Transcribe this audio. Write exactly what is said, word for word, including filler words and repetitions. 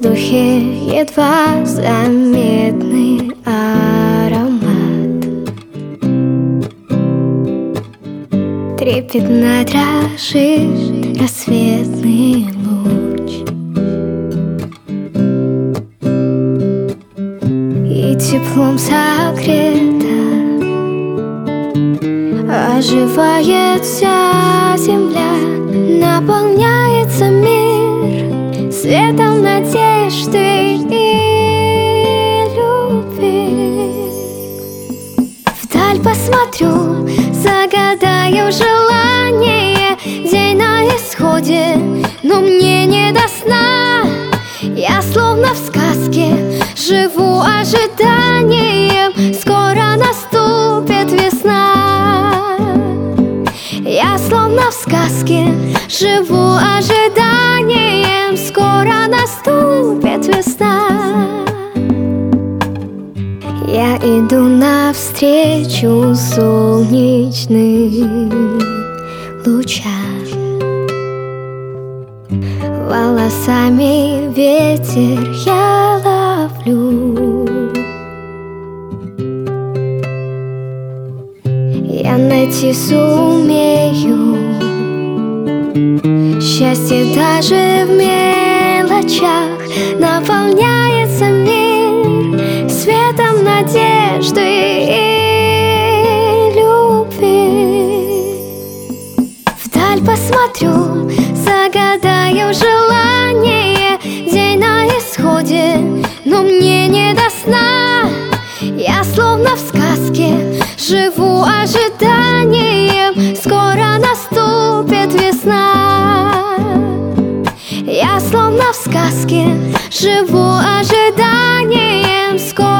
воздухе едва заметный аромат. Трепетно дрожит рассветный луч, и теплом согрета оживает вся земля. Наполняется мир светом надежды и любви. Вдаль посмотрю, загадаю желание. День на исходе, но мне не до сна. Я словно в сказке живу ожиданием. Скоро наступит весна. Я словно в сказке живу ожиданием. Скоро наступит весна. Я иду навстречу солнечным лучам. Волосами ветер я ловлю. Я найти сумею счастье даже в мелочах. Наполняется мир светом надежды и любви. Вдаль посмотрю, загадаю желание. День на исходе, но мне не до сна. Я словно в сказке живу ожиданием. Скоро наступит весна. Я словно в сказке живу ожиданием. Скоро